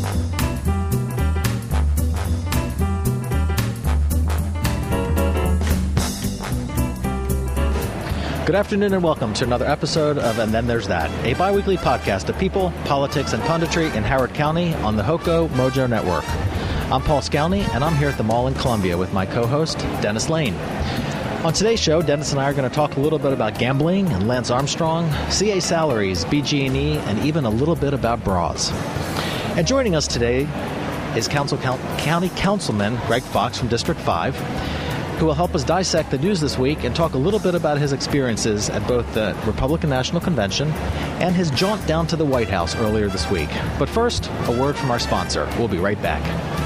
Good afternoon and welcome to another episode of And Then There's That, a bi-weekly podcast of people, politics, and punditry in Howard County on the Hoco Mojo Network. I'm Paul Scowney, and I'm here at the mall in Columbia with my co-host, Dennis Lane. On today's show, Dennis and I are going to talk a little bit about gambling and Lance Armstrong, CA salaries, BG&E, and even a little bit about bras. And joining us today is County Councilman Greg Fox from District 5, who will help us dissect the news this week and talk a little bit about his experiences at both the Republican National Convention and his jaunt down to the White House earlier this week. But first, a word from our sponsor. We'll be right back.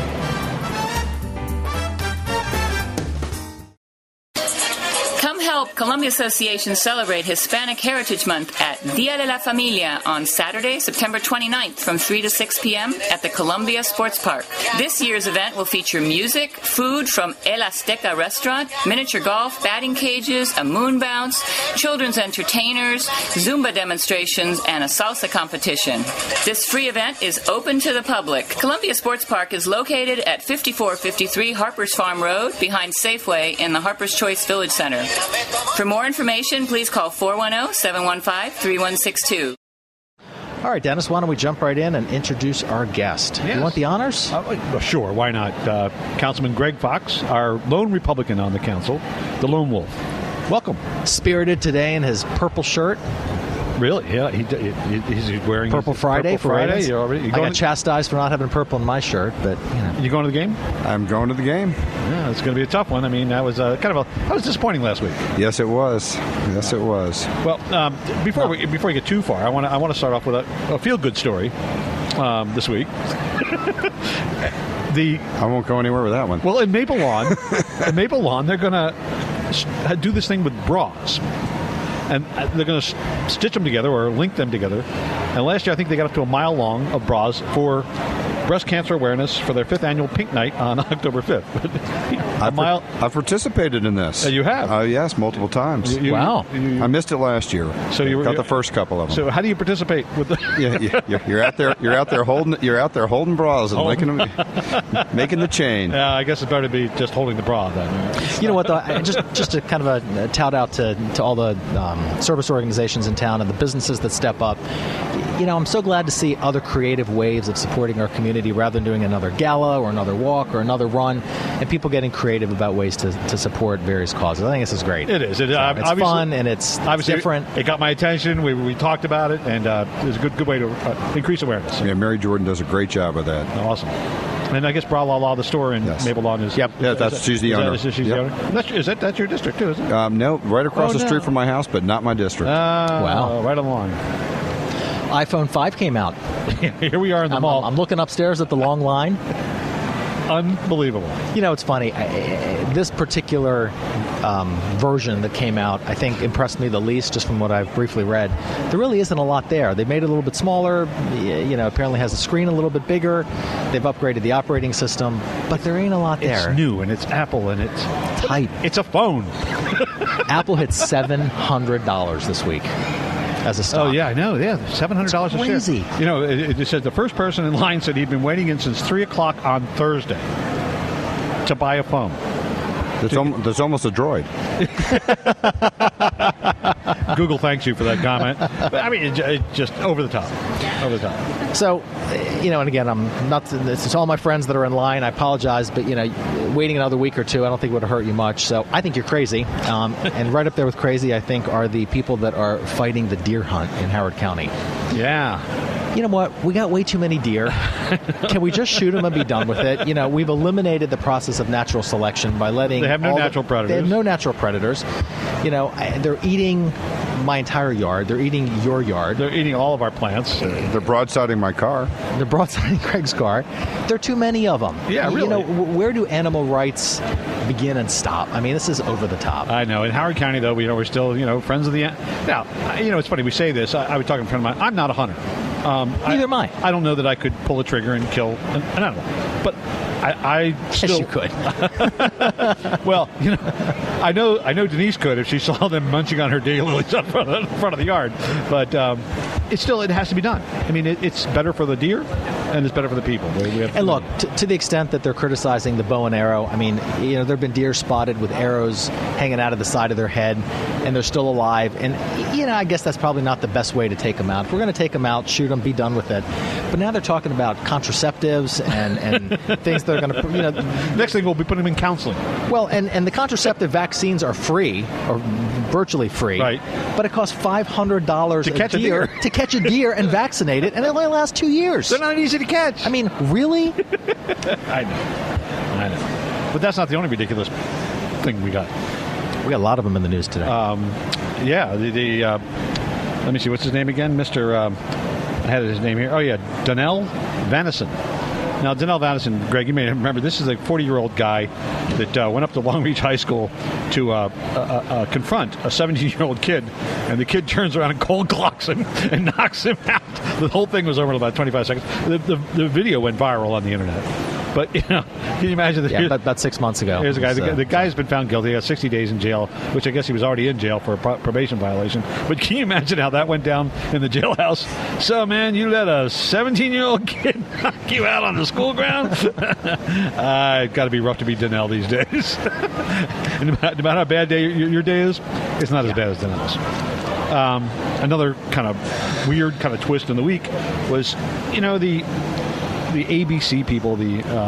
Columbia Association celebrate Hispanic Heritage Month at Dia de la Familia on Saturday, September 29th from 3 to 6 p.m. at the Columbia Sports Park. This year's event will feature music, food from El Azteca restaurant, miniature golf, batting cages, a moon bounce, children's entertainers, Zumba demonstrations, and a salsa competition. This free event is open to the public. Columbia Sports Park is located at 5453 Harpers Farm Road behind Safeway in the Harpers Choice Village Center. For more information, please call 410-715-3162. All right, Dennis, why don't we jump right in and introduce our guest? Yes. You want the honors? Sure, why not? Councilman Greg Fox, our lone Republican on the council, the lone wolf. Welcome. Spirited today in his purple shirt. Really? Yeah, he's wearing Purple Friday. Purple Friday. I got chastised for not having purple in my shirt, but you know. You going to the game? I'm going to the game. Yeah, it's going to be a tough one. I mean, that was that was disappointing last week. Yes, it was. Yes, it was. Well, before we get too far, I want to start off with a feel-good story this week. I won't go anywhere with that one. Well, in Maple Lawn, they're going to do this thing with bras. And they're going to stitch them together or link them together. And last year, I think they got up to a mile long of bras for breast cancer awareness for their 5th annual Pink Night on October 5th. I've participated in this. You have? Yes, multiple times. Wow. I missed it last year. So you got the first couple of them. So how do you participate with the? You're out there holding bras and making the chain. Yeah, I guess it's better to be just holding the bra then. You know what, though? Just to kind of a tout out to all the service organizations in town and the businesses that step up. You know, I'm so glad to see other creative ways of supporting our community rather than doing another gala or another walk or another run, and people getting creative about ways to support various causes. I think this is great. It is. It's fun and it's different. It got my attention. We talked about it, and it was a good way to increase awareness. Yeah, Mary Jordan does a great job of that. Awesome. And I guess Bra La La, the store in Maple Lawn is... Yep. Yeah, she's the owner. She's the owner? That's your district, too, isn't it? No, right across the street from my house, but not my district. Wow. Right on the line. iPhone 5 came out. Here we are in the mall. I'm looking upstairs at the long line. Unbelievable. You know, it's funny. This particular version that came out, I think, impressed me the least, just from what I've briefly read. There really isn't a lot there. They made it a little bit smaller. You know, apparently has the screen a little bit bigger. They've upgraded the operating system, but there ain't a lot there. It's new, and it's Apple, and it's tight. It's a phone. Apple hit $700 this week. As a stock. Oh, yeah, I know. Yeah, $700 a share. Crazy. You know, it said the first person in line said he'd been waiting in since 3 o'clock on Thursday to buy a phone. That's almost a droid. Google thanks you for that comment. But, I mean, it's just over the top. Over the top. So, you know, and again, I'm not. It's all my friends that are in line. I apologize, but you know, waiting another week or two, I don't think would have hurt you much. So, I think you're crazy. And right up there with crazy, I think, are the people that are fighting the deer hunt in Howard County. Yeah. You know what? We got way too many deer. Can we just shoot them and be done with it? You know, we've eliminated the process of natural selection by letting... They have no natural predators. They have no natural predators. You know, they're eating my entire yard. They're eating your yard. They're eating all of our plants. They're broadsiding my car. They're broadsiding Craig's car. There are too many of them. Yeah, really. You know, where do animal rights begin and stop? I mean, this is over the top. I know. In Howard County, though, we're still, friends of the... Now, it's funny. We say this. I was talking to a friend of mine. I'm not a hunter. Neither am I. I don't know that I could pull a trigger and kill an animal. But I still... Yes, you could. Well, I know Denise could if she saw them munching on her daylilies in front of the yard. But it has to be done. I mean, it's better for the deer. and it's better for the people. And look, to the extent that they're criticizing the bow and arrow, I mean, there have been deer spotted with arrows hanging out of the side of their head, and they're still alive. And, I guess that's probably not the best way to take them out. If we're going to take them out, shoot them, be done with it. But now they're talking about contraceptives and things that are going to, Next thing, we'll be putting them in counseling. Well, and the contraceptive vaccines are free, or virtually free. Right. But it costs $500 to catch a deer. To catch a deer and vaccinate it, and it only lasts 2 years. They're not easy to catch. I mean, really? I know. But that's not the only ridiculous thing we got. We got a lot of them in the news today. Yeah, let me see, what's his name again? I had his name here. Oh, yeah, Donnell Vanison. Now, Donnell Vanison, Greg, you may remember, this is a 40-year-old guy that went up to Long Beach High School to confront a 17-year-old kid, and the kid turns around and cold clocks him and knocks him out. The whole thing was over in about 25 seconds. The video went viral on the internet. But, can you imagine that? Yeah, about 6 months ago. Here's a guy. The guy's been found guilty. He got 60 days in jail, which I guess he was already in jail for a probation violation. But can you imagine how that went down in the jailhouse? So, man, you let a 17-year-old kid knock you out on the school ground? It's got to be rough to be Donnell these days. And no matter how bad your day is, it's not as bad as Donnell's. Another kind of weird kind of twist in the week was, the ABC people,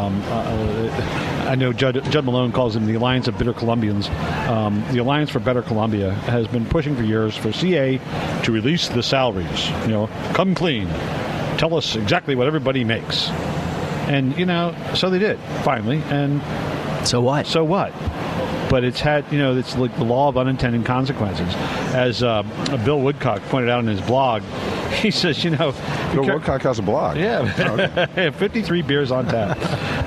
I know Judd Malone calls them the Alliance of Bitter Columbians. The Alliance for Better Columbia has been pushing for years for CA to release the salaries. Come clean. Tell us exactly what everybody makes. And, so they did, finally. And so what? So what? But it's had, it's like the law of unintended consequences. As Bill Woodcock pointed out in his blog, he says, Bill Woodcock has a blog. Yeah, okay. 53 beers on tap.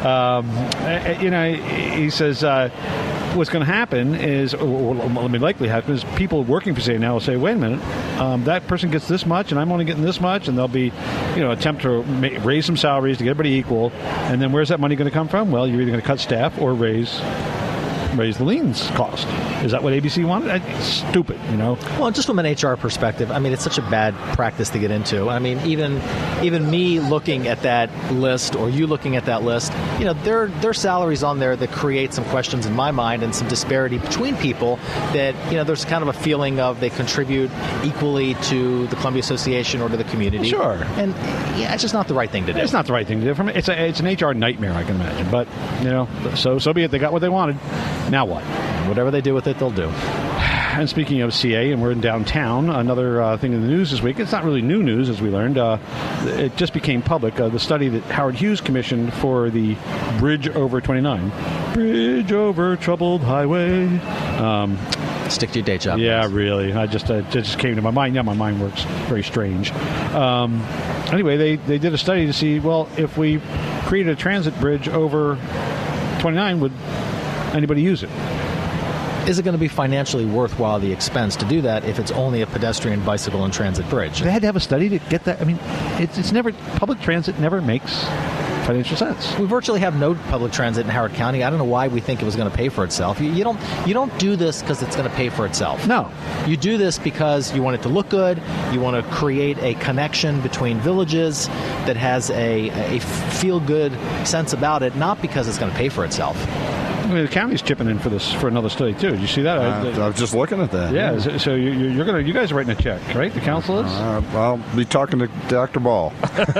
He says what's going to happen is, or what may likely happen is, people working for CA now will say, wait a minute, that person gets this much, and I'm only getting this much, and they'll be, attempt to raise some salaries to get everybody equal, and then where's that money going to come from? Well, you're either going to cut staff or raise the liens cost. Is that what ABC wanted? It's stupid, Well, just from an HR perspective, I mean, it's such a bad practice to get into. I mean, even me looking at that list, or you looking at that list, there are salaries on there that create some questions in my mind and some disparity between people that, there's kind of a feeling of they contribute equally to the Columbia Association or to the community. Sure. And, it's just not the right thing to do. It's not the right thing to do. It's an HR nightmare, I can imagine. But, so be it. They got what they wanted. Now what? Whatever they do with it, they'll do. And speaking of CA, and we're in downtown, another thing in the news this week, it's not really new news, as we learned. It just became public, the study that Howard Hughes commissioned for the Bridge Over 29. Bridge Over Troubled Highway. Stick to your day job. Yeah, really. It just came to my mind. Yeah, my mind works very strange. Anyway, they did a study to see, well, if we created a transit bridge over 29, would anybody use it? Is it going to be financially worthwhile the expense to do that if it's only a pedestrian, bicycle, and transit bridge? They had to have a study to get that. I mean, it's never, public transit never makes financial sense. We virtually have no public transit in Howard County. I don't know why we think it was going to pay for itself. You don't do this because it's going to pay for itself. No. You do this because you want it to look good. You want to create a connection between villages that has a feel-good sense about it, not because it's going to pay for itself. I mean, the county's chipping in for another study too. Did you see that? I was just looking at that. Yeah. So you guys are writing a check, right? The council is. I'll be talking to Dr. Ball.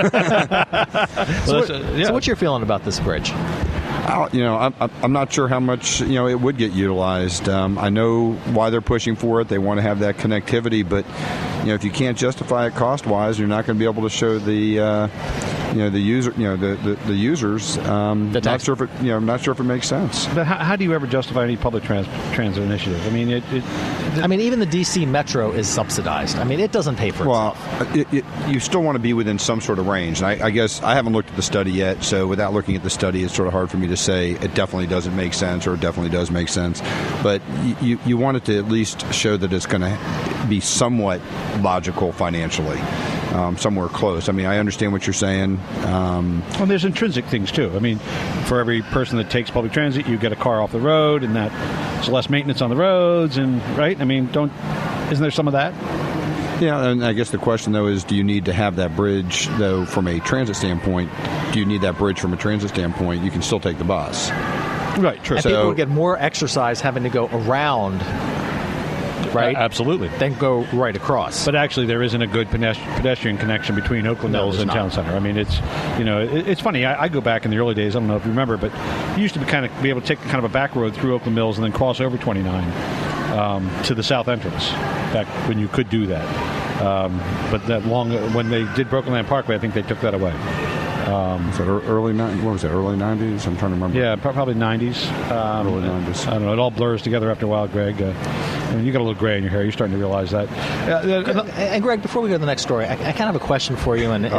So what's your feeling about this bridge? I'm not sure how much it would get utilized. I know why they're pushing for it. They want to have that connectivity, but if you can't justify it cost-wise, you're not going to be able to show the user, the users. I'm not sure if it makes sense. But how do you ever justify any public transit initiative? I mean, even the DC Metro is subsidized. I mean, it doesn't pay for itself. Well, you still want to be within some sort of range. And I guess I haven't looked at the study yet, so without looking at the study, it's sort of hard for me to say it definitely doesn't make sense or it definitely does make sense. But you want it to at least show that it's going to be somewhat logical financially. Somewhere close. I mean, I understand what you're saying. Well, there's intrinsic things, too. I mean, for every person that takes public transit, you get a car off the road, and that's less maintenance on the roads, and right? I mean, isn't there some of that? Yeah, and I guess the question, though, is do you need to have that bridge, though, from a transit standpoint? Do you need that bridge from a transit standpoint? You can still take the bus. Right, true. And people would get more exercise having to go around, right? Absolutely. Then go right across. But actually, there isn't a good pedestrian connection between Oakland Mills and Town Center. I mean, it's funny. I go back in the early days. I don't know if you remember, but you used to be able to take kind of a back road through Oakland Mills and then cross over 29 to the south entrance. Back when you could do that. But when they did Broken Land Parkway, I think they took that away. Was that early 90s? What was it? Early 90s? I'm trying to remember. Yeah, probably 90s. Early 90s. I don't know. It all blurs together after a while, Greg. I mean, you got a little gray in your hair. You're starting to realize that. And Greg, before we go to the next story, I kind of have a question for you, and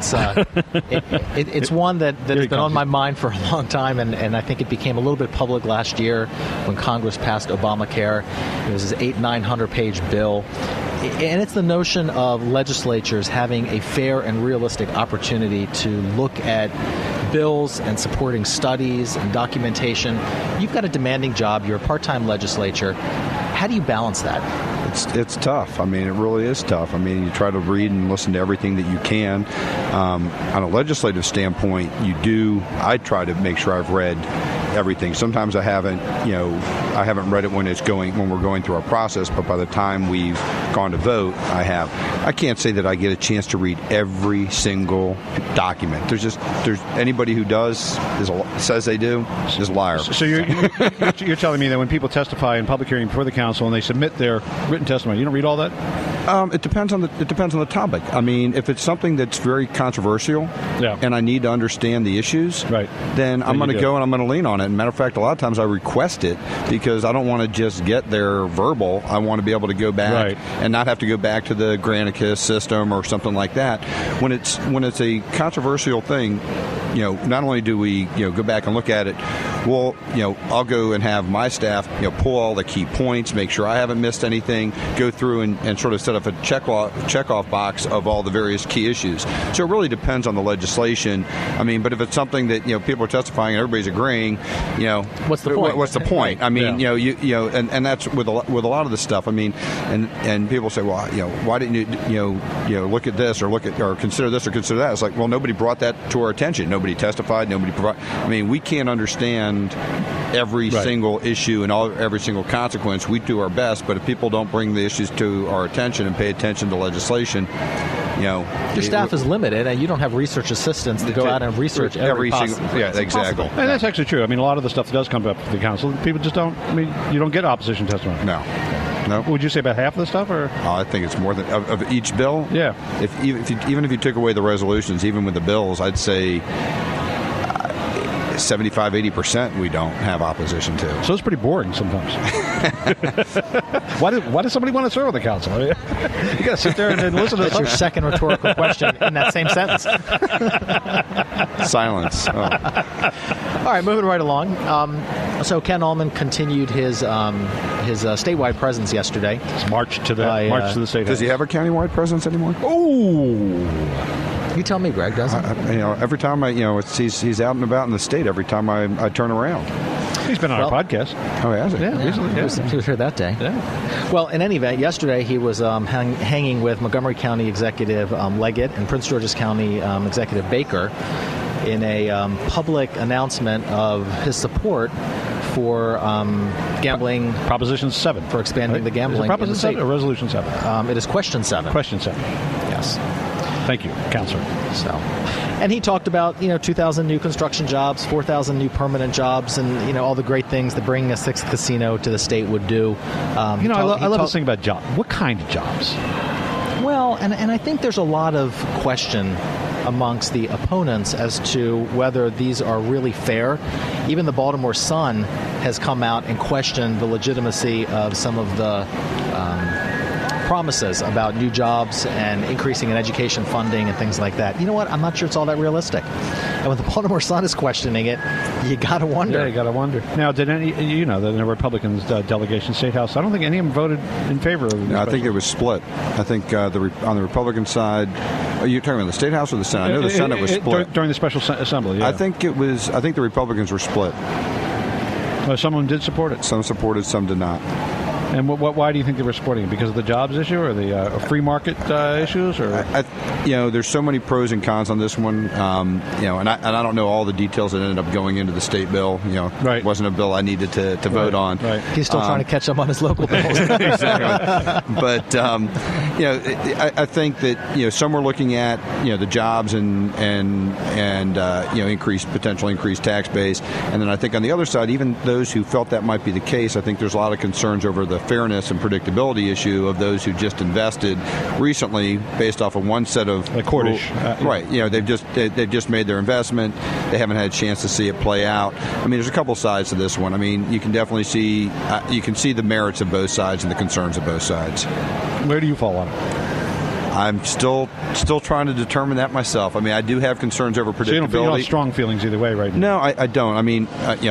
it's one that's been on my mind for a long time, and I think it became a little bit public last year when Congress passed Obamacare. It was this 900-page bill. And it's the notion of legislatures having a fair and realistic opportunity to look at bills and supporting studies and documentation. You've got a demanding job. You're a part-time legislature. How do you balance that? It's tough. I mean, it really is tough. I mean, you try to read and listen to everything that you can. On a legislative standpoint, I try to make sure I've read everything. Sometimes I haven't read it when we're going through our process, but by the time we've gone to vote, I have. I can't say that I get a chance to read every single document. There's anybody who says they do is a liar. So you're telling me that when people testify in public hearing before the council and they submit their written testimony, you don't read all that? It depends on the topic. I mean, if it's something that's very controversial, and I need to understand the issues, right, then I'm going to go and I'm going to lean on it. And matter of fact, a lot of times I request it because I don't want to just get their verbal. I want to be able to go back and not have to go back to the Granicus system or something like that. When it's a controversial thing, not only do we go back and look at it, well, I'll go and have my staff pull all the key points, make sure I haven't missed anything, go through and sort of set up a check-off box of all the various key issues. So it really depends on the legislation. I mean, but if it's something that people are testifying and everybody's agreeing, what's the point? What's the point? I mean, and that's with a lot of the stuff. I mean, and people say, well, why didn't you look at this or consider this or consider that? It's like, well, nobody brought that to our attention. Nobody testified. Nobody provided. I mean, we can't understand every single issue and every single consequence. We do our best, but if people don't bring the issues to our attention and pay attention to legislation, your staff is limited, and you don't have research assistants to go out and research every single. Yeah, exactly. And that's actually true. I mean, a lot of the stuff that does come up to the council, people just don't. I mean, you don't get opposition testimony. No. Would you say about half of the stuff, or? I think it's more than of each bill. Yeah. Even if you took away the resolutions, even with the bills, I'd say 75-80% we don't have opposition to. So it's pretty boring sometimes. Why does somebody want to serve on the council? I mean, you got to sit there and listen to. That's your second rhetorical question in that same sentence. Silence. Oh. All right, moving right along. So Ken Ullman continued his statewide presence yesterday. It's march to the state house. Does he have a countywide presence anymore? Oh. You tell me, Greg. Doesn't every time he's out and about in the state. Every time I turn around, he's been on our podcast. Oh, has he? Yeah, recently. He was here that day. Yeah. Well, in any event, yesterday he was hanging with Montgomery County Executive Leggett and Prince George's County Executive Baker in a public announcement of his support for gambling. Proposition 7. For expanding the gambling. Is it Proposition 7 or Resolution 7? It is Question 7. Question 7. Yes. Thank you, Counselor. And he talked about 2,000 new construction jobs, 4,000 new permanent jobs, and all the great things that bringing a sixth casino to the state would do. I love this thing about jobs. What kind of jobs? Well, and I think there's a lot of question amongst the opponents as to whether these are really fair. Even the Baltimore Sun has come out and questioned the legitimacy of some of the promises about new jobs and increasing in education funding and things like that. You know what? I'm not sure it's all that realistic. And when the Baltimore Sun is questioning it, you got to wonder. Yeah, you got to wonder. Now, did the Republicans delegation State House, I don't think any of them voted in favor of it. No, I think it was split. I think on the Republican side, are you talking about the State House or the Senate? I know the Senate was split. During the special assembly, yeah. I think the Republicans were split. Well, some of them did support it. Some supported, some did not. And why do you think they were supporting it? Because of the jobs issue or the free market issues? Or there's so many pros and cons on this one. And I don't know all the details that ended up going into the state bill. Right. It wasn't a bill I needed to vote on. Right. He's still trying to catch up on his local bills. Exactly. But I think that some were looking at the jobs and potential increased tax base, and then I think on the other side, even those who felt that might be the case, I think there's a lot of concerns over the fairness and predictability issue of those who just invested recently based off of one set of like Cordish, right? They've just made their investment. They haven't had a chance to see it play out. I mean, there's a couple sides to this one. I mean, you can definitely see the merits of both sides and the concerns of both sides. Where do you fall on it? I'm still trying to determine that myself. I mean, I do have concerns over predictability. So you don't have strong feelings either way, right now? No, I don't. I mean,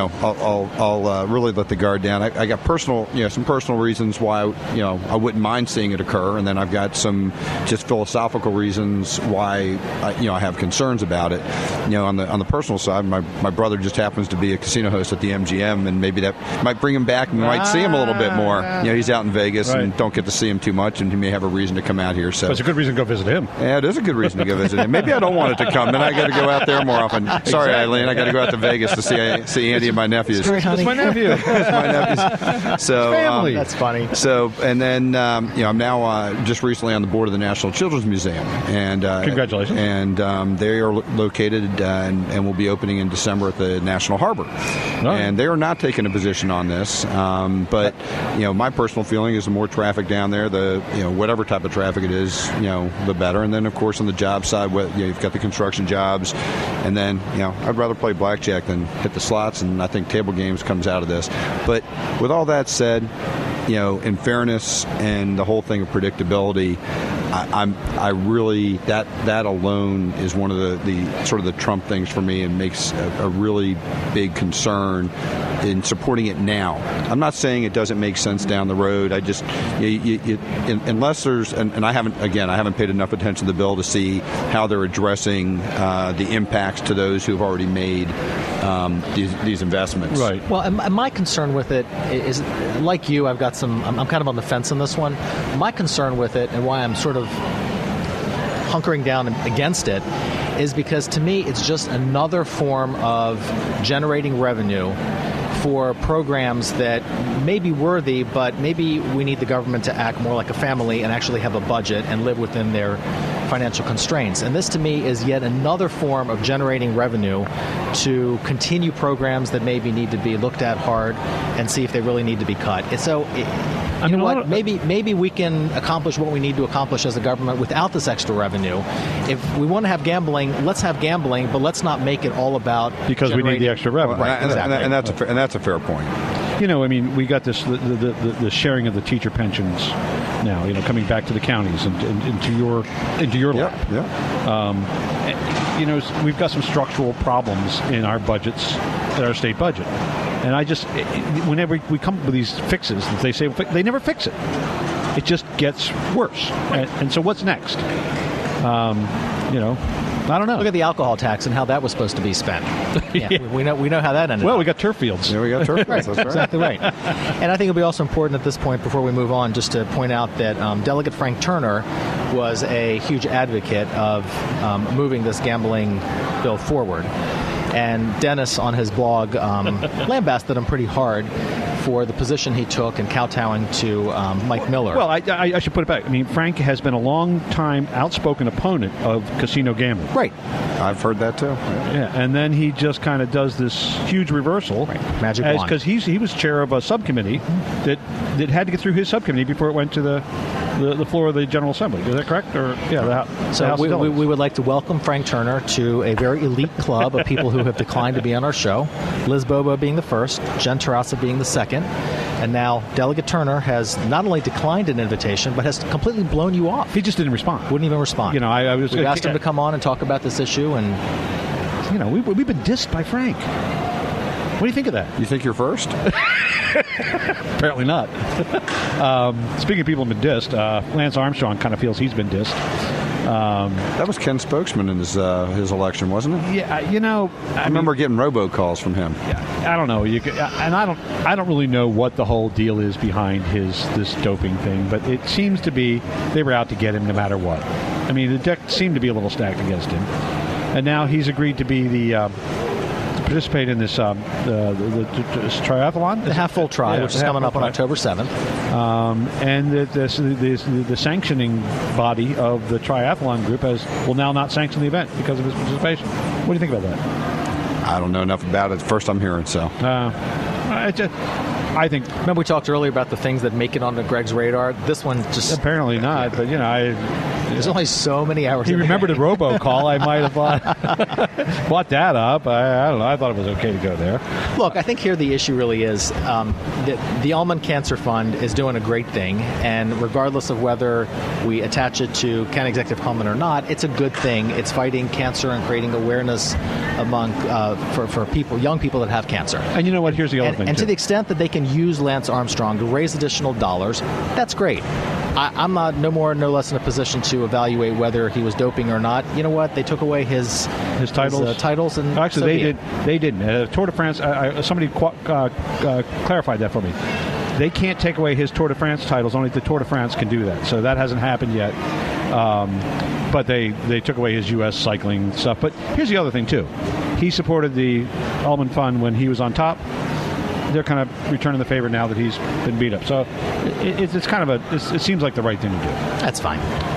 I'll really let the guard down. I got some personal reasons why I wouldn't mind seeing it occur, and then I've got some just philosophical reasons why I have concerns about it. On the personal side, my brother just happens to be a casino host at the MGM, and maybe that might bring him back, and we might see him a little bit more. He's out in Vegas and don't get to see him too much, and he may have a reason to come out here. So. It's a good reason to go visit him. Yeah, it is a good reason to go visit him. Maybe I don't want it to come. Then I got to go out there more often. Sorry, Eileen, I got to go out to Vegas to see Andy and my nephews. It's my nephew. It's my nephews. So family. That's funny. So and then I'm now just recently on the board of the National Children's Museum, and congratulations. And they are located and will be opening in December at the National Harbor. And they are not taking a position on this, but my personal feeling is the more traffic down there, the whatever type of traffic it is, the better. And then, of course, on the job side, you've got the construction jobs. And then, I'd rather play blackjack than hit the slots. And I think table games comes out of this. But with all that said, in fairness and the whole thing of predictability, I really that alone is one of the sort of the Trump things for me, and makes a really big concern in supporting it now. I'm not saying it doesn't make sense down the road. I just unless there's and I haven't paid enough attention to the bill to see how they're addressing the impacts to those who've already made these investments. Right. Well, and my concern with it is, like you, I'm kind of on the fence on this one. My concern with it, and why I'm sort of hunkering down against it, is because to me it's just another form of generating revenue for programs that may be worthy, but maybe we need the government to act more like a family and actually have a budget and live within their financial constraints. And this, to me, is yet another form of generating revenue to continue programs that maybe need to be looked at hard and see if they really need to be cut. And so, you know what? Maybe we can accomplish what we need to accomplish as a government without this extra revenue. If we want to have gambling, let's have gambling, but let's not make it all all about because we need the extra revenue. Right, exactly. And that's a fair point. We got this the sharing of the teacher pensions now. Coming back to the counties and into your lap. Yeah. We've got some structural problems in our budgets, in our state budget, and whenever we come up with these fixes that they say they never fix it. It just gets worse. And so what's next? I don't know. Look at the alcohol tax and how that was supposed to be spent. Yeah. We know how that ended. Well, we got turf fields. Yeah, we got turf fields. That's right. Exactly right. And I think it'll be also important at this point, before we move on, just to point out that Delegate Frank Turner was a huge advocate of moving this gambling bill forward. And Dennis, on his blog, lambasted him pretty hard for the position he took in kowtowing to Mike Miller. Well, I should put it back. I mean, Frank has been a long-time outspoken opponent of casino gambling. Right. I've heard that, too. Yeah, and then he just kind of does this huge reversal. Right. Magic wand. Because he was chair of a subcommittee that had to get through his subcommittee before it went to the floor of the General Assembly. Is that correct? Or the House we would like to welcome Frank Turner to a very elite club of people who have declined to be on our show. Liz Bobo being the first, Jen Terrassa being the second, and now Delegate Turner has not only declined an invitation, but has completely blown you off. He just didn't respond. Wouldn't even respond. We asked him to come on and talk about this issue, and we've been dissed by Frank. What do you think of that? You think you're first? Apparently not. Speaking of people who've been dissed, Lance Armstrong kind of feels he's been dissed. That was Ken's spokesman in his election, wasn't it? Yeah, I remember getting robocalls from him. I don't know. I don't really know what the whole deal is behind this doping thing, but it seems to be they were out to get him no matter what. I mean, the deck seemed to be a little stacked against him, and now he's agreed to be to participate in this this triathlon, the half full tri, which is coming up on October 7th. And the sanctioning body of the triathlon group will now not sanction the event because of his participation. What do you think about that? I don't know enough about it. First I'm hearing, so. I think. Remember we talked earlier about the things that make it onto Greg's radar? This one just... Apparently not, but, there's only so many hours. He remembered a robocall. I might have bought that up. I don't know. I thought it was okay to go there. Look, I think here the issue really is the Almond Cancer Fund is doing a great thing, and regardless of whether we attach it to County Executive Coleman or not, it's a good thing. It's fighting cancer and creating awareness among for people, young people that have cancer. And you know what? Here's the other thing. And to the extent that they can use Lance Armstrong to raise additional dollars, that's great. I'm not no less in a position to evaluate whether he was doping or not. You know what? They took away his titles, and actually they didn't. Tour de France. Somebody clarified that for me. They can't take away his Tour de France titles. Only the Tour de France can do that. So that hasn't happened yet. But they took away his U.S. cycling stuff. But here's the other thing too. He supported the Almond Fund when he was on top. They're kind of returning the favor now that he's been beat up. So it's kind of it seems like the right thing to do. That's fine.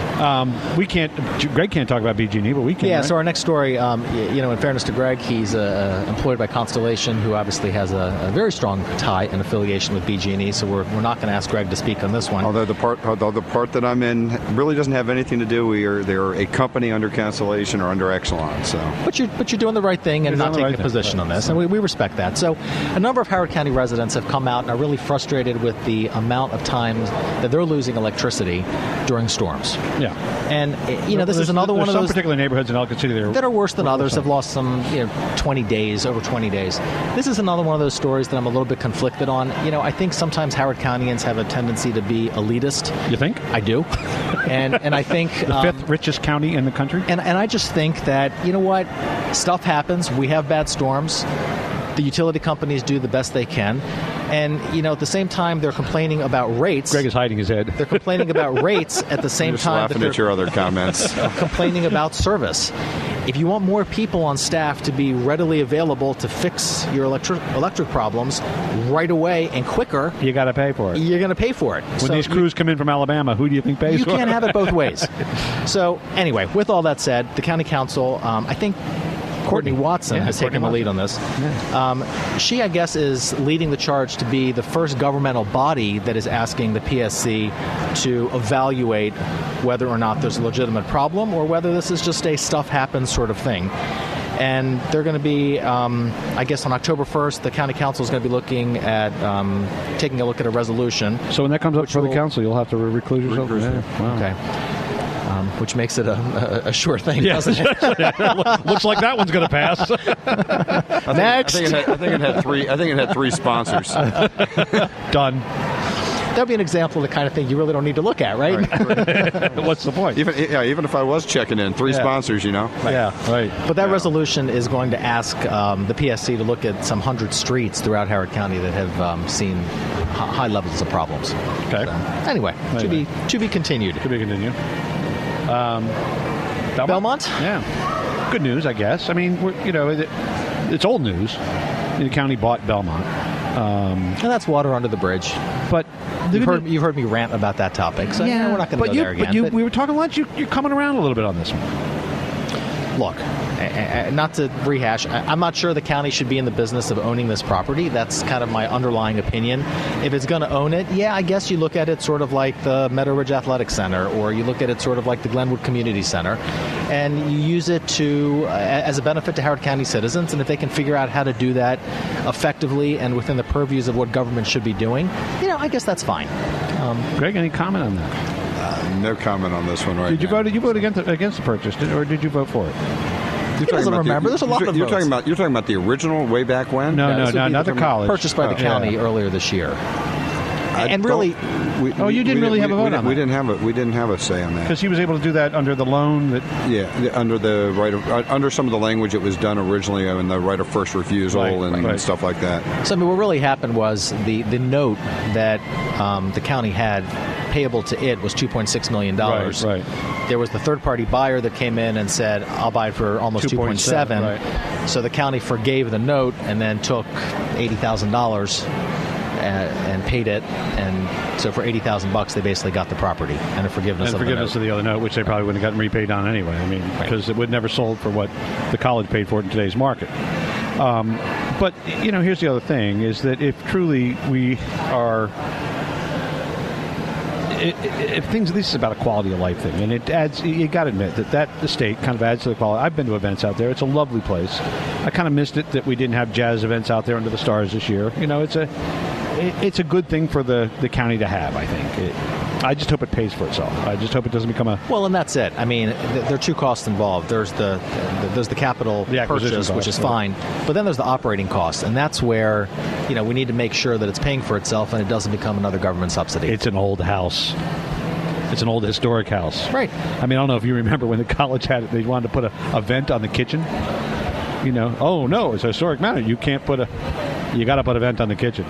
Greg can't talk about BG&E, but we can. Yeah, right? So our next story, in fairness to Greg, he's employed by Constellation, who obviously has a very strong tie and affiliation with BG&E, so we're not going to ask Greg to speak on this one. Although the part that I'm in really doesn't have anything to do. They're a company under Constellation or under Exelon. So, but you're doing the right thing and not taking a position on this, and we respect that. So a number of Howard County residents have come out and are really frustrated with the amount of times that they're losing electricity during storms. Yeah. And, this is another one of those... Some particular neighborhoods in Ellicott City that are worse than others, have lost some, 20 days, over 20 days. This is another one of those stories that I'm a little bit conflicted on. I think sometimes Howard Countyans have a tendency to be elitist. You think? I do. And I think... the fifth richest county in the country? And I just think that, stuff happens. We have bad storms. The utility companies do the best they can. And, at the same time, they're complaining about rates. Greg is hiding his head. They're complaining about rates at the same time. Laughing at your other comments. Complaining about service. If you want more people on staff to be readily available to fix your electric problems right away and quicker, you got to pay for it. You're going to pay for it. When these crews come in from Alabama, who do you think pays for it? You can't have it both ways. So, anyway, with all that said, the county council, I think Courtney Watson has taken the lead on this. Yeah. She, I guess, is leading the charge to be the first governmental body that is asking the PSC to evaluate whether or not there's a legitimate problem or whether this is just a stuff happens sort of thing. And they're going to be, I guess on October 1st, the county council is going to be looking at taking a look at a resolution. So when that comes up for the council, you'll have to recluse yourself? Yeah. Wow. Okay. Which makes it a sure thing, doesn't it? Looks like that one's going to pass. Next. I think it had three sponsors. Done. That'd be an example of the kind of thing you really don't need to look at, right? What's the point? Even if I was checking in, three sponsors, Right. Yeah, right. But that resolution is going to ask the PSC to look at some 100 streets throughout Howard County that have seen high levels of problems. Okay. So, anyway, to be continued. To be continued. Belmont? Yeah. Good news, I guess. I mean, it's old news. The county bought Belmont. And that's water under the bridge. But you've heard me rant about that topic, so we're not going to go there again. But we were talking lunch. You're coming around a little bit on this one. Look, not to rehash, I'm not sure the county should be in the business of owning this property. That's kind of my underlying opinion. If it's going to own it, I guess you look at it sort of like the Meadow Ridge Athletic Center, or you look at it sort of like the Glenwood Community Center, and you use it as a benefit to Howard County citizens. And if they can figure out how to do that effectively and within the purviews of what government should be doing, I guess that's fine. Greg, any comment on that? No comment on this one. Did you vote? Did you vote against the purchase, or did you vote for it? He doesn't remember. There's a lot of votes. You're talking about the original way back when? No, not the college. Purchased by the county earlier this year. And really, you didn't really have a vote on that. We didn't have a say on that because he was able to do that under the loan. Under the right of under some of the language that was done originally in the right of first refusal and stuff like that. So I mean, what really happened was the note that the county had payable to it was $2.6 million. Right. There was the third-party buyer that came in and said, I'll buy it for almost 2.7. Right. So the county forgave the note and then took $80,000 and paid it. And so for $80,000, they basically got the property and a forgiveness of the other note, which they probably wouldn't have gotten repaid on anyway. I mean, because it would never sold for what the college paid for it in today's market. But, here's the other thing, is that if truly we are... If things, this is about a quality of life thing, and it adds. You got to admit that estate kind of adds to the quality. I've been to events out there; it's a lovely place. I kind of missed it that we didn't have jazz events out there under the stars this year. It's a good thing for the county to have. I think. I just hope it pays for itself. I just hope it doesn't become a... Well, and that's it. I mean, there are two costs involved. There's the capital purchase, which is fine, but then there's the operating costs, and that's where, we need to make sure that it's paying for itself and it doesn't become another government subsidy. It's an old house. It's an old historic house. Right. I mean, I don't know if you remember when the college had it, they wanted to put a vent on the kitchen. Oh, no, it's a historic matter. You can't put you got to put a vent on the kitchen.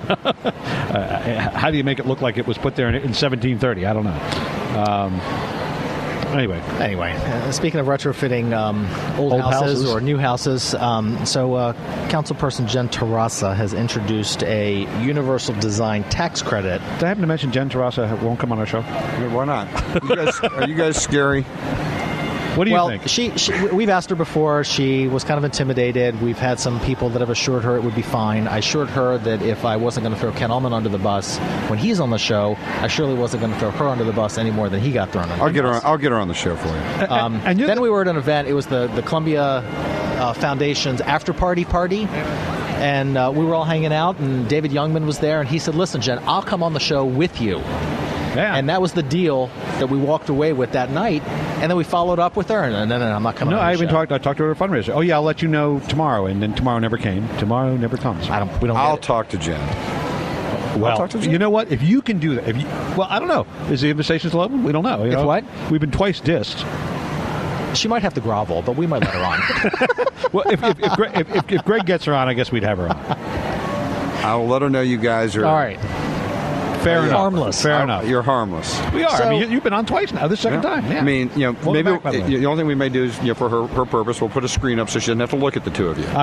How do you make it look like it was put there in 1730? I don't know. Anyway, speaking of retrofitting old houses or new houses, so Councilperson Jen Terrassa has introduced a universal design tax credit. Did I happen to mention Jen Terrassa won't come on our show? Why not? Are you guys scary? What do you think? We've asked her before. She was kind of intimidated. We've had some people that have assured her it would be fine. I assured her that if I wasn't going to throw Ken Ullman under the bus when he's on the show, I surely wasn't going to throw her under the bus any more than he got thrown under the bus. I'll get her on the show for you. And then we were at an event. It was the Columbia Foundation's after-party. And we were all hanging out, and David Youngman was there, and he said, listen, Jen, I'll come on the show with you. Yeah. And that was the deal that we walked away with that night. And then we followed up with her. And no, I'm not coming on the show. I talked to her at a fundraiser. Oh, yeah, I'll let you know tomorrow. And then tomorrow never came. Tomorrow never comes. I'll talk to Jen. Well, you know what? If you can do that. I don't know. Is the invitation still open? We don't know. If what? We've been twice dissed. She might have to grovel, but we might let her on. Well, if Greg gets her on, I guess we'd have her on. I'll let her know you guys are... All right. Fair enough. Harmless. Fair enough. You're harmless. We are. So, you've been on twice now. This second time. Yeah. I mean, maybe the only thing we may do is, for her purpose, we'll put a screen up so she doesn't have to look at the two of you.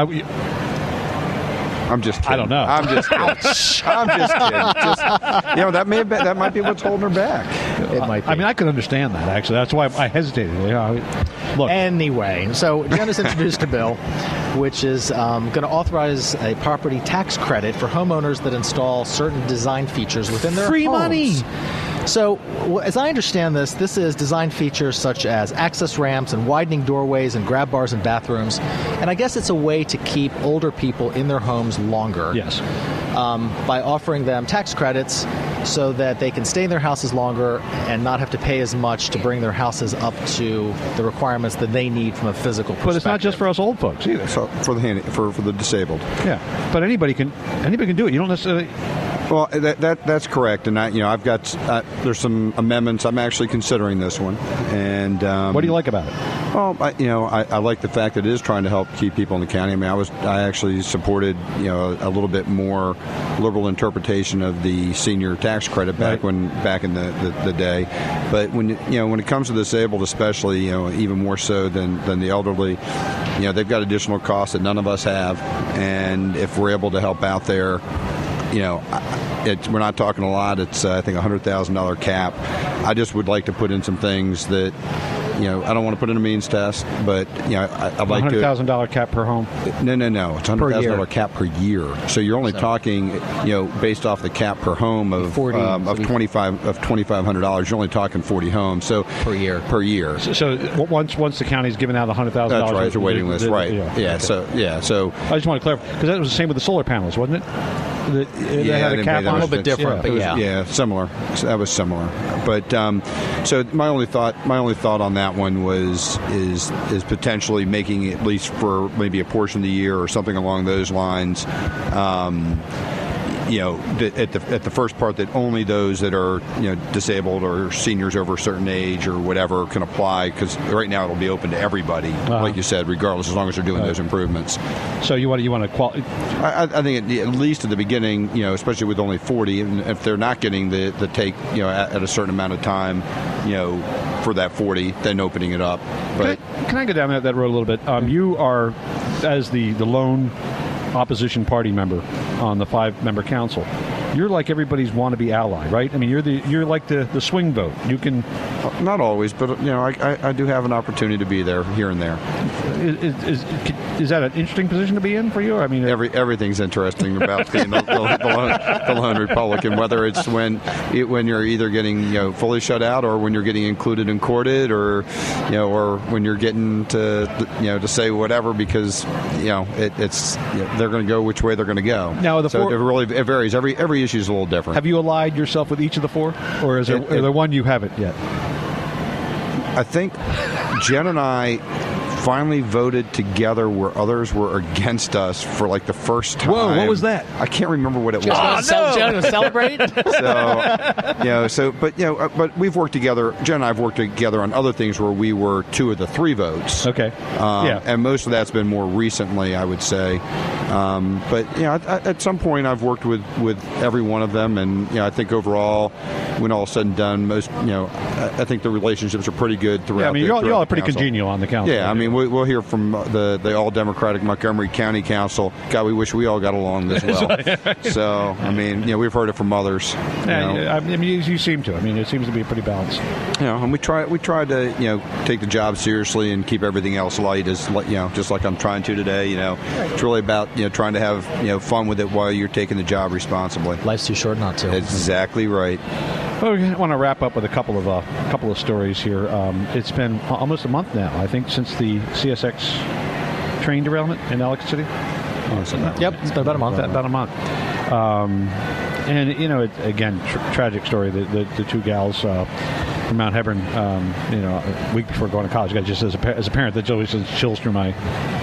I'm just kidding. I don't know. I'm just kidding. I'm just kidding. That might be what's holding her back. It might be. I mean, I can understand that, actually. That's why I hesitated. Look. Anyway, so Jen has introduced a bill which is going to authorize a property tax credit for homeowners that install certain design features within their free homes. Money. So, as I understand this is design features such as access ramps and widening doorways and grab bars in bathrooms. And I guess it's a way to keep older people in their homes longer. Yes. By offering them tax credits so that they can stay in their houses longer and not have to pay as much to bring their houses up to the requirements that they need from a physical perspective. But it's not just for us old folks either. So for the disabled. Yeah. But anybody can do it. You don't necessarily... Well, that's correct, and I've got there's some amendments. I'm actually considering this one, and what do you like about it? Well, I like the fact that it is trying to help keep people in the county. I mean, I actually supported a little bit more liberal interpretation of the senior tax credit back in the day, but when it comes to disabled, especially even more so than the elderly, they've got additional costs that none of us have, and if we're able to help out there. We're not talking a lot. It's, I think, a $100,000 cap. I just would like to put in some things that, I don't want to put in a means test, but, I'd like to... $100,000 cap per home? No. It's $100,000 cap per year. So you're only talking, based off the cap per home of $2,500, you're only talking 40 homes. So per year. So once the county's given out $100,000... That's right. It's a waiting list, right. Yeah. So I just want to clarify, because that was the same with the solar panels, wasn't it? They had a cap on a little bit different, but similar. So that was similar. But so my only thought on that one is potentially making it, at least for maybe a portion of the year or something along those lines. at the first part that only those that are disabled or seniors over a certain age or whatever can apply, because right now it'll be open to everybody, like you said, regardless, as long as they're doing those improvements. So you want to I think at least at the beginning, especially with only 40, and if they're not getting the take, at a certain amount of time, for that 40, then opening it up. But can I go down that road a little bit? You are, as the lone opposition party member on the 5-member council, you're like everybody's wannabe ally, right? I mean, you're like the swing vote. You can not always, but I do have an opportunity to be there here and there. Is that an interesting position to be in for you? I mean, everything's interesting about being the lone Republican, whether it's when you're either getting going shut out, or when you're getting included and courted, or when you're getting to say whatever because it's they're going to go which way they're going to go. Now it varies. Every issue is a little different. Have you allied yourself with each of the 4, or is there one you haven't yet? I think Jen and I finally voted together where others were against us for like the first time. Whoa, what was that? I can't remember what it was. To celebrate? But we've worked together. Jen and I have worked together on other things where we were 2 of the 3 votes. Okay. And most of that's been more recently, I would say. At some point I've worked with every one of them, and I think overall, when all is said and done, I think the relationships are pretty good throughout. Yeah, I mean, you all are pretty congenial on the council. Yeah, I mean, we'll hear from the all-Democratic Montgomery County Council. God, we wish we all got along as well. So, I mean, we've heard it from others. I mean, you seem to. I mean, it seems to be pretty balanced. And we try to take the job seriously and keep everything else light, as just like I'm trying to today. It's really about trying to have fun with it while you're taking the job responsibly. Life's too short not to. Exactly right. Well, I want to wrap up with a couple of stories here. It's been almost a month now, I think, since the CSX train derailment in Ellicott City. Yep, it's been about a month. About a month. And again, tragic story. The 2 gals from Mount Hebron, a week before going to college. Just as a parent, that always sends chills through my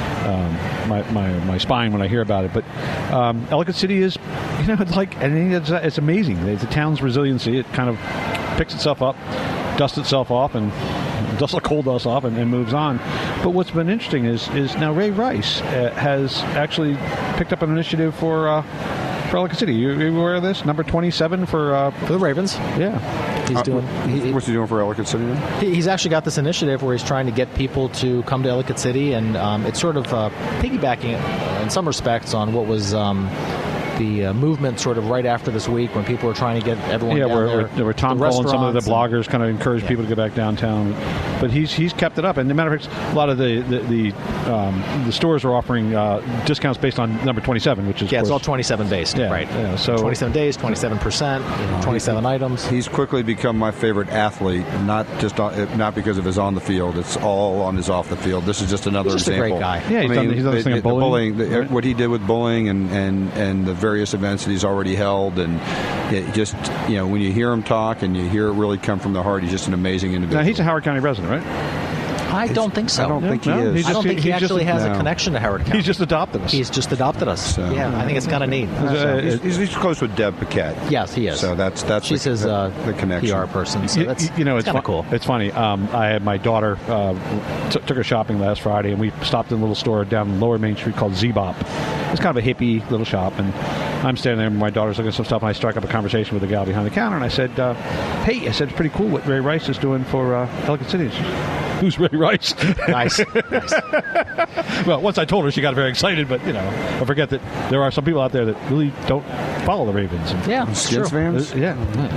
spine when I hear about it. But Ellicott City is, it's amazing. The town's resiliency. It kind of picks itself up, dusts itself off, and dusts the coal dust off, and moves on. But what's been interesting is now Ray Rice has actually picked up an initiative for Ellicott City. You aware of this? Number 27 for the Ravens. Yeah. He's doing. What's he doing for Ellicott City then? He's actually got this initiative where he's trying to get people to come to Ellicott City, and it's sort of piggybacking in some respects on what was the movement sort of right after this week when people were trying to get everyone down there. Where Tom Cole and some of the bloggers kind of encouraged people to get back downtown. But he's kept it up. And as a matter of fact, a lot of the stores are offering discounts based on number 27, which is it's all 27 based, right? Yeah, so 27 days, 27%, 27 items. He's quickly become my favorite athlete, not because of his on the field. It's all on his off the field. This is just another example. A great guy. Yeah, he's done this thing of bullying. Right? What he did with bullying and the various events that he's already held, and it just when you hear him talk and you hear it really come from the heart, he's just an amazing individual. Now, he's a Howard County resident, right? I don't think so. I don't think he is. I don't think he actually has a connection to Howard County. He's just adopted us. He's just adopted us. So, I think it's kind of neat. He's close with Deb Paquette. Yes, he is. So that's she's his the connection. PR person. So that's it's kind of cool. It's funny. I had my daughter took her shopping last Friday, and we stopped in a little store down Lower Main Street called Z-Bop. It's kind of a hippie little shop, and I'm standing there, and my daughter's looking at some stuff, and I strike up a conversation with the gal behind the counter, and I said, "Hey," I said, "it's pretty cool what Ray Rice is doing for Ellicott City." Who's Ray Rice? Nice. Well, once I told her, she got very excited, but I forget that there are some people out there that really don't follow the Ravens. Yeah, Skins fans. Yeah.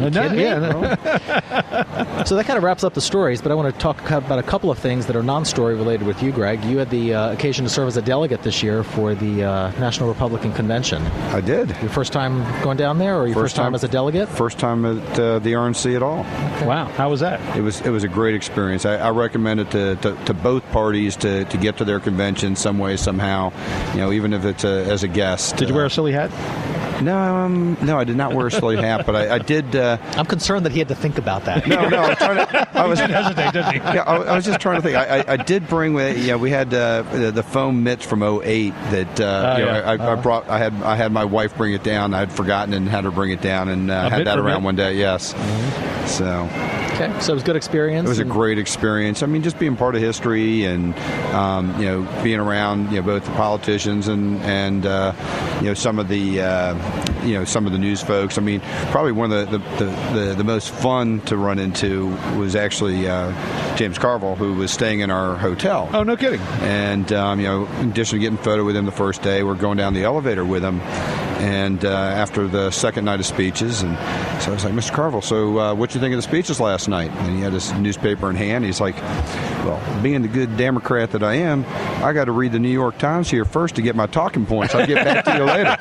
So that kind of wraps up the stories, but I want to talk about a couple of things that are non-story related with you, Greg. You had the occasion to serve as a delegate this year for the National Republican Convention. I did. Your first time going down there, or your first time as a delegate? First time at the RNC at all. Okay. Wow, how was that? It was a great experience. I recommend it to both parties to get to their convention some way, somehow, even if it's as a guest. Did you wear a silly hat? No, I did not wear a sleeve hat, but I did. I'm concerned that he had to think about that. No, I'm trying to. I was He didn't hesitate, did he? Yeah, I was just trying to think. I did bring with. We had the foam mitts from 2008 that I brought. I had my wife bring it down. I had forgotten and had her bring it down, and had that around one day. Yes. Mm-hmm. So. Okay, so it was a good experience. It was a great experience. I mean, just being part of history and being around both the politicians and some of the news folks. I mean, probably one of the most fun to run into was actually James Carville, who was staying in our hotel. Oh, no kidding. And in addition to getting a photo with him the first day, we're going down the elevator with him. And after the second night of speeches, and so I was like, Mr. Carville, so what you think of the speeches last night? And he had his newspaper in hand. He's like, well, being the good Democrat that I am, I got to read the New York Times here first to get my talking points. I'll get back to you later.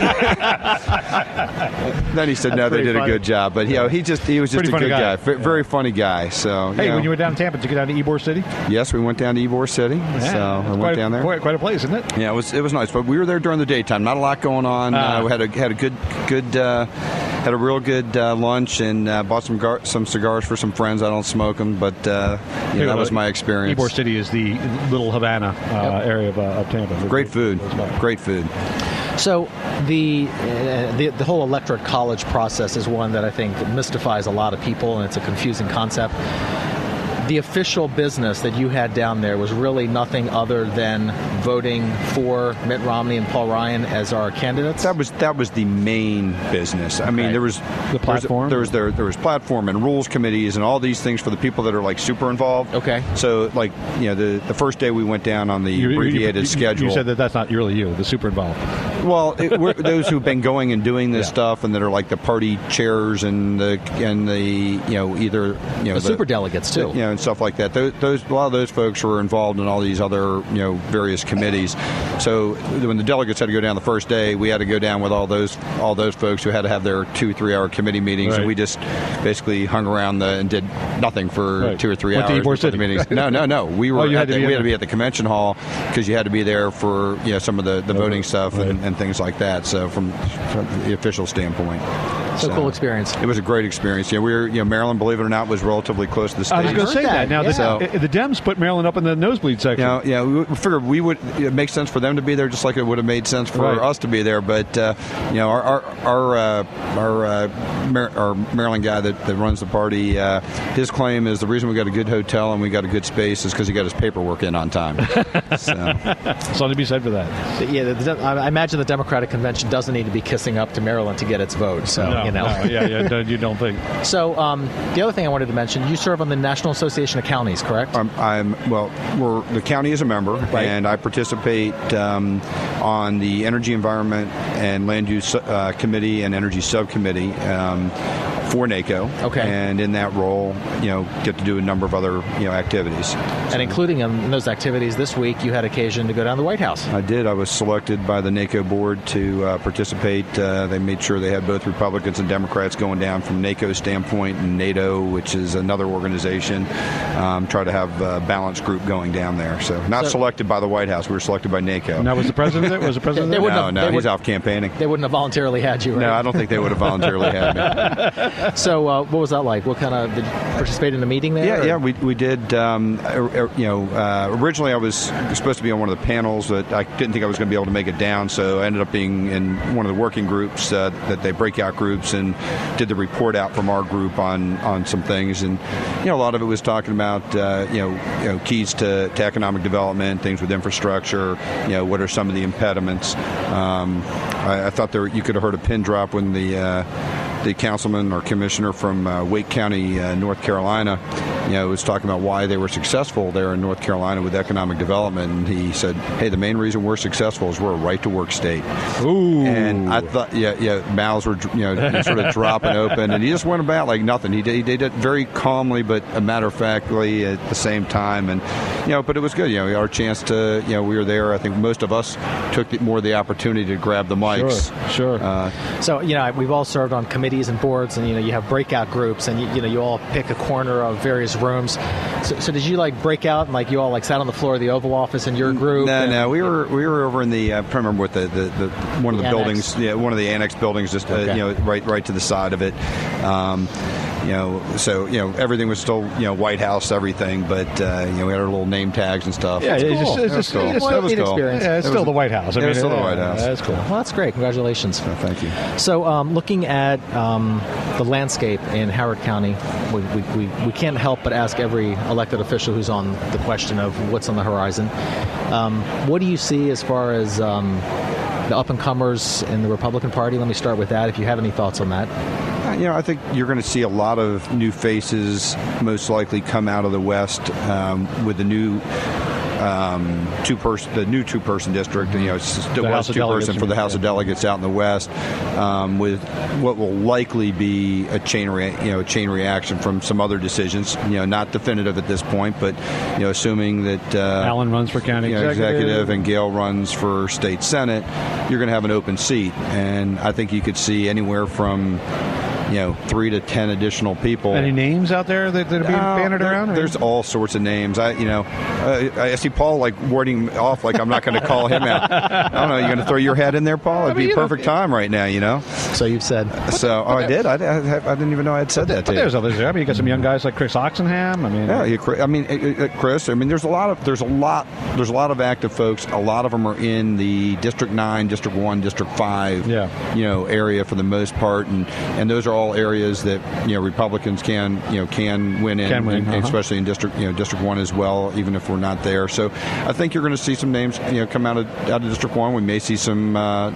Then he said, no, they did a good job. But he was just a good guy. Very funny guy. So hey, when you were down in Tampa, did you get down to Ybor City? Yes, we went down to Ybor City. Yeah, so I went down there. Quite a place, isn't it? Yeah, it was nice. But we were there during the daytime. Not a lot going on. We had a real good lunch and bought some cigars for some friends. I don't smoke them, but that was my experience. Ybor City is the little Havana area of Tampa. Great food. Great food. So the whole electorate college process is one that I think mystifies a lot of people, and it's a confusing concept. The official business that you had down there was really nothing other than voting for Mitt Romney and Paul Ryan as our candidates? That was the main business. I mean, there was the platform. There was platform and rules committees and all these things for the people that are like super involved. Okay. So the first day we went down on the abbreviated schedule. You said that's not really you, the super involved. Well, those who've been going and doing this stuff and that are like the party chairs and the super delegates too. And stuff like that. A lot of those folks were involved in all these other various committees. So when the delegates had to go down the first day, we had to go down with all those folks who had to have their 2-3 hour committee meetings, and we just basically hung around and did nothing for 2 or 3 hours. Went to Ybor City. The meetings. No. We were. We had to be at the convention hall because you had to be there for some of the voting stuff and things like that. So from the official standpoint. So cool experience. It was a great experience. Maryland, believe it or not, was relatively close to the stage. I was going to say that. Now, the Dems put Maryland up in the nosebleed section. We figured it makes sense for them to be there, just like it would have made sense for us to be there. But our Maryland guy that runs the party, his claim is the reason we got a good hotel and we got a good space is because he got his paperwork in on time. Something to be said for that. I imagine the Democratic convention doesn't need to be kissing up to Maryland to get its vote. So you don't think. So the other thing I wanted to mention, you serve on the National Association of Counties, correct? The county is a member, and I participate on the Energy, Environment, and Land Use Committee and Energy Subcommittee for NACO. Okay. And in that role, get to do a number of other activities. And including in those activities this week, you had occasion to go down to the White House. I did. I was selected by the NACO board to participate. They made sure they had both Republicans and Democrats going down from NACO's standpoint, and NATO, which is another organization, try to have a balanced group going down there. So selected by the White House. We were selected by NACO. Now, was the president there? No, he's off campaigning. They wouldn't have voluntarily had you, right? No, I don't think they would have voluntarily had me. So what was that like? What kind of, did you participate in a meeting there? Yeah, we did. Originally I was supposed to be on one of the panels, but I didn't think I was going to be able to make it down, so I ended up being in one of the working groups, that they breakout groups, and did the report out from our group on some things. And a lot of it was talking about keys to economic development, things with infrastructure. What are some of the impediments? I thought you could have heard a pin drop when the councilman or commissioner from Wake County, North Carolina, was talking about why they were successful there in North Carolina with economic development. And he said, hey, the main reason we're successful is we're a right-to-work state. Ooh. And I thought, mouths were sort of dropping open. And he just went about like nothing. He did it very calmly, but matter-of-factly at the same time. And, but it was good. Our chance to, we were there. I think most of us took more of the opportunity to grab the mics. Sure. So, we've all served on committees and boards, and you have breakout groups, and you all pick a corner of various rooms. So did you like break out and like you all like sat on the floor of the Oval Office in your group? No, we were over in the I can't remember what the one of the annex. buildings, one of the annex buildings, just Okay. right to the side of it. So everything was still White House, everything, but we had our little name tags and stuff. Yeah, That's cool. it's cool. just That was cool. experience. Yeah, it's still the White House. I mean, it's still the White House. That's cool. Well, that's great. Congratulations. Thank you. So, looking at the landscape in Howard County, we can't help but ask every elected official who's on the question of what's on the horizon. What do you see as far as the up-and-comers in the Republican Party? Let me start with that, if you have any thoughts on that. I think you're going to see a lot of new faces most likely come out of the West with the new two-person district. It was two-person for the House of Delegates out in the West, with what will likely be a chain reaction from some other decisions. Not definitive at this point, but assuming that Alan runs for county executive and Gail runs for state senate, you're going to have an open seat, and I think you could see anywhere from 3 to 10 additional people. Any names out there that are being bannered around? There's all sorts of names. I see Paul like warding off like I'm not going to call him out. I don't know. You going to throw your head in there, Paul? It'd be a perfect time right now. So you've said. I did. I didn't even know I had said that to you. There's others there. I mean, you got some young guys like Chris Oxenham. Chris. I mean, there's a lot of active folks. A lot of them are in the District 9, District 1, District 5, area for the most part, and those are all areas that Republicans can win in, especially in District 1 as well, even if we're not there. So I think you're going to see some names come out of District 1. We may see some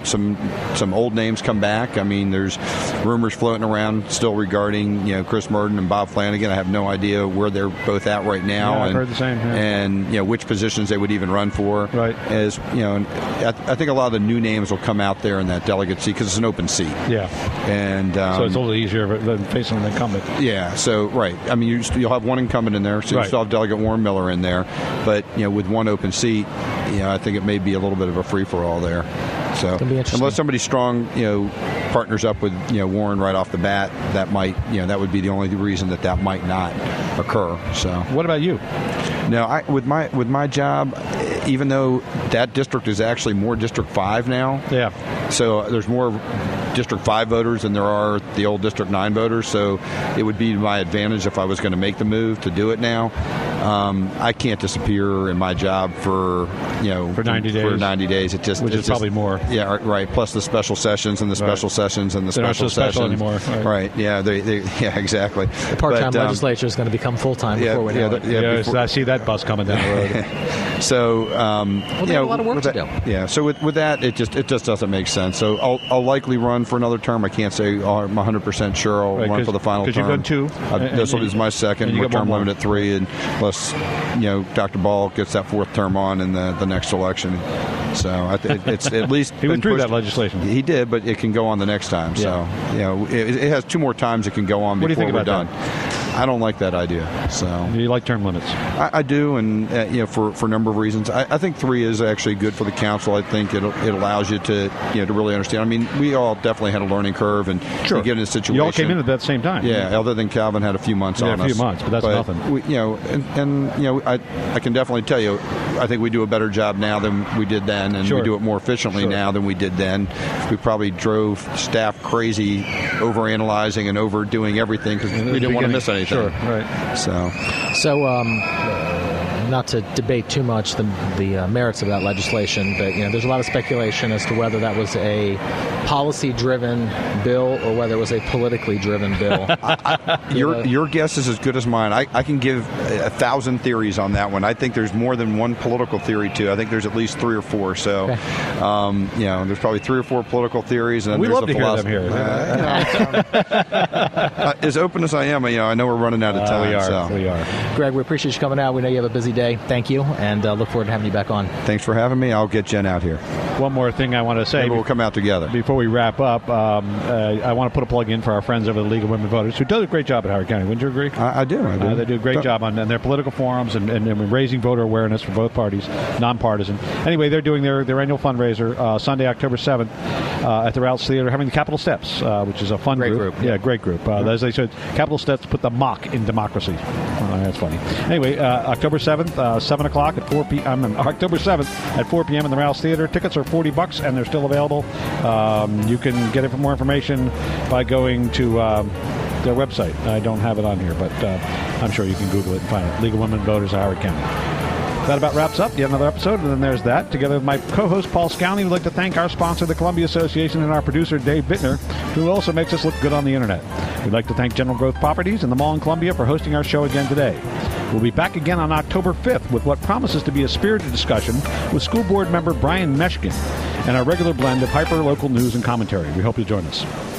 old names come back. I mean, there's rumors floating around still regarding Chris Murden and Bob Flanagan. I have no idea where they're both at right now. I've heard the same. Yeah. And which positions they would even run for. Right. As I think a lot of the new names will come out there in that delegate seat because it's an open seat. Yeah. And so it's a little easier than facing an incumbent. Yeah. So right. I mean, you'll have one incumbent in there, so you still have Delegate Warren Miller in there, but with one open seat, I think it may be a little bit of a free for all there. So unless somebody strong, partners up with Warren right off the bat, that might that would be the only reason that might not occur. So what about you? No, with my job, even though that district is actually more District 5 now. Yeah. So there's more District 5 voters than there are the old District 9 voters. So it would be my advantage if I was going to make the move to do it now. I can't disappear in my job for 90 days. For 90 days, which is probably more. Yeah, right. Plus the special sessions and the special sessions and the special sessions. Anymore. Right. Yeah. Yeah. Exactly. The part-time legislature is going to become full-time before we know it. I see that bus coming down the road. So they have a lot of work to do. Yeah. So with that, it just doesn't make sense. So I'll likely run for another term. I can't say I'm 100% sure I'll run for the final term. Because you've done 2. This one is my second. We're term limited at 3, and plus Dr. Ball gets that 4th term on in the next election. So it's at least he went through that legislation. He did, but it can go on the next time. So it has 2 more times it can go on before we're done. I don't like that idea. So you like term limits? I do, and for a number of reasons. I think 3 is actually good for the council. I think it allows you to to really understand. I mean, we all definitely had a learning curve, and sure. You get in a situation. You all came in at that same time. Yeah, other than Calvin had a few months on us. A few months, but that's nothing. I can definitely tell you, I think we do a better job now than we did then, and we do it more efficiently now than we did then. We probably drove staff crazy, overanalyzing and overdoing everything because we didn't want to miss anything. Sure, right. So not to debate too much the merits of that legislation, but there's a lot of speculation as to whether that was a policy-driven bill or whether it was a politically-driven bill. Your guess is as good as mine. I can give 1,000 theories on that one. I think there's more than one political theory too. I think there's at least 3 or 4. So, there's probably 3 or 4 political theories, and then we there's love to hear them here. As open as I am, I know we're running out of time. We are. Greg, we appreciate you coming out. We know you have a busy day. Thank you, and look forward to having you back on. Thanks for having me. I'll get Jen out here. One more thing I want to say. Maybe we'll come out together. Before we wrap up, I want to put a plug in for our friends over the League of Women Voters, who does a great job at Howard County. Wouldn't you agree? I do. They do a great job on their political forums and raising voter awareness for both parties, nonpartisan. Anyway, they're doing their annual fundraiser Sunday, October 7th at the Rouse Theater, having the Capital Steps, which is a fun group. Yeah, great group. As they said, Capital Steps put the mock in democracy. That's funny. Anyway, October 7th, 7 o'clock at 4 p.m. October 7th at 4 p.m. in the Rouse Theater. Tickets are $40, and they're still available. You can get more information by going to their website. I don't have it on here, but I'm sure you can Google it and find it. League of Women Voters of Howard County. That about wraps up yet another episode, and then there's that. Together with my co-host, Paul Scowney, we'd like to thank our sponsor, the Columbia Association, and our producer, Dave Bittner, who also makes us look good on the Internet. We'd like to thank General Growth Properties and the Mall in Columbia for hosting our show again today. We'll be back again on October 5th with what promises to be a spirited discussion with school board member Brian Meshkin and our regular blend of hyper-local news and commentary. We hope you'll join us.